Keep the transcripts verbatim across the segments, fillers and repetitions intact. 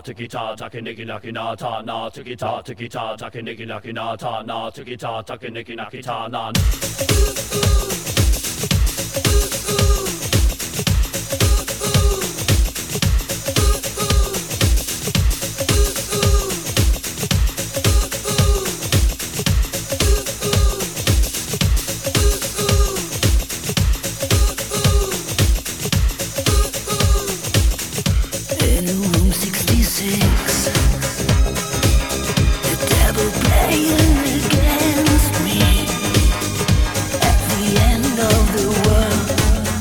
tiki ta taki niki naki na ta na tiki ta tiki ta taki niki naki na ta na tiki ta taki niki naki ta na. Against me at the end of the world.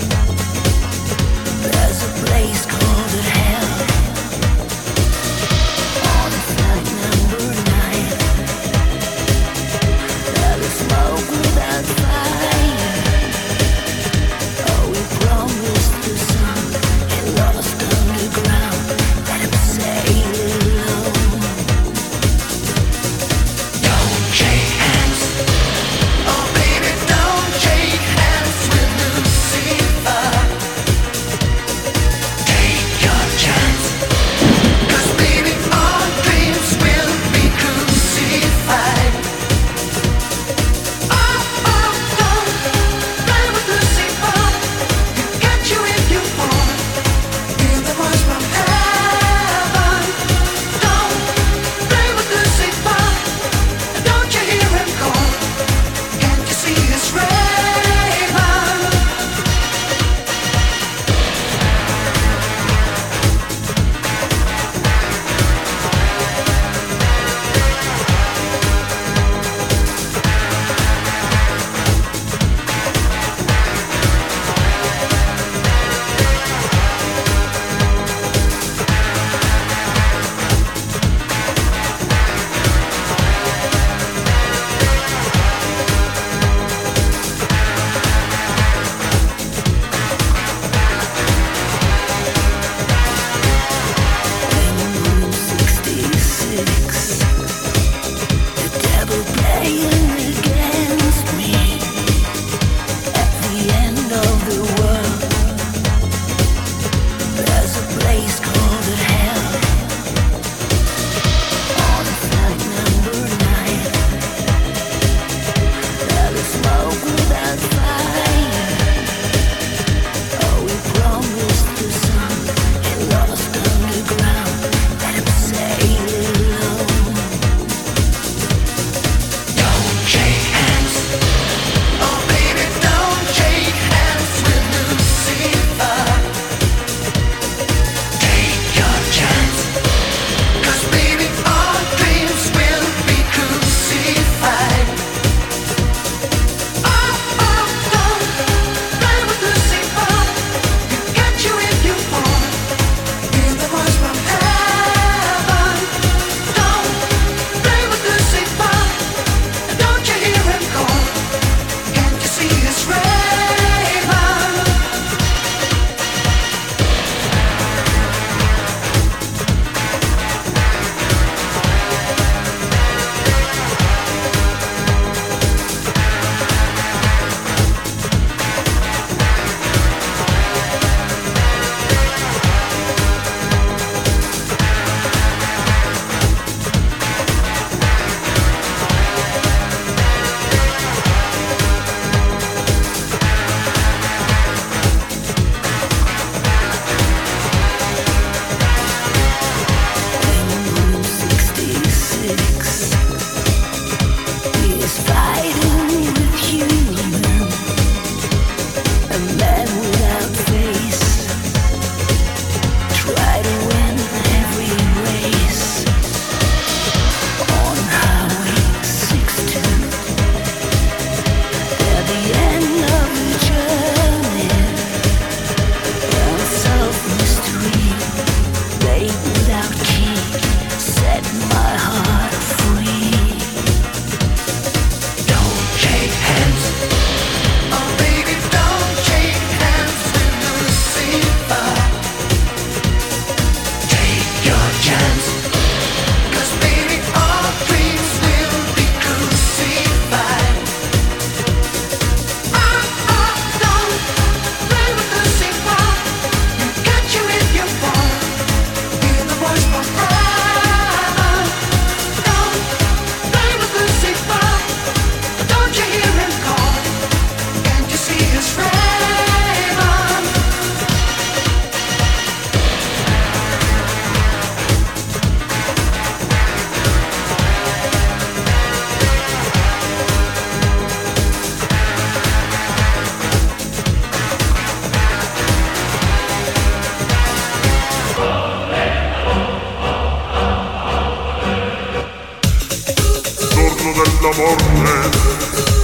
la morte.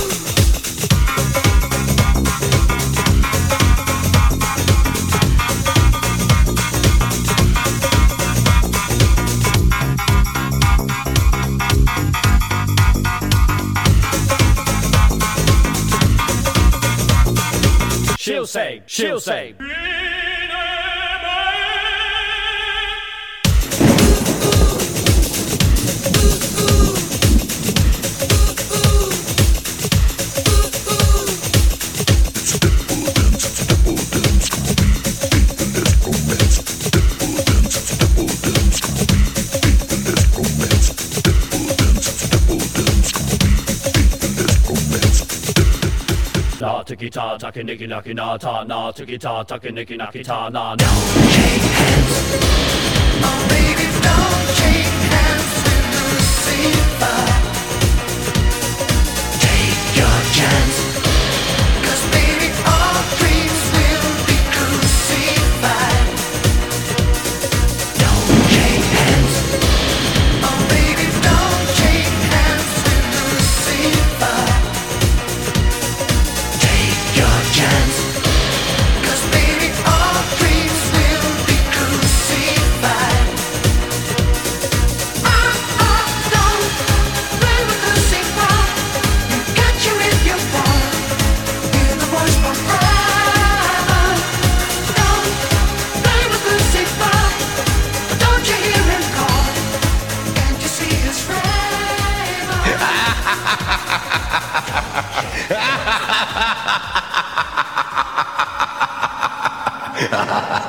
She'll say, she'll say. Na tiki ta taki niki naki na ta na tiki ta taki niki naki ta na. Don't shake hands, oh baby, don't shake hands with Lucifer. Take your chance, 'cause baby, all dreams will be crucified. Don't shake hands, oh baby, don't shake hands with Lucifer. Your chance, 'cause baby, all dreams will be crucified. Oh, oh, don't play with Lucifer. You got you if you want. Hear the voice from heaven. Don't play with Lucifer. Don't you hear him call? Can't you see his flavor? Ha ha ha ha!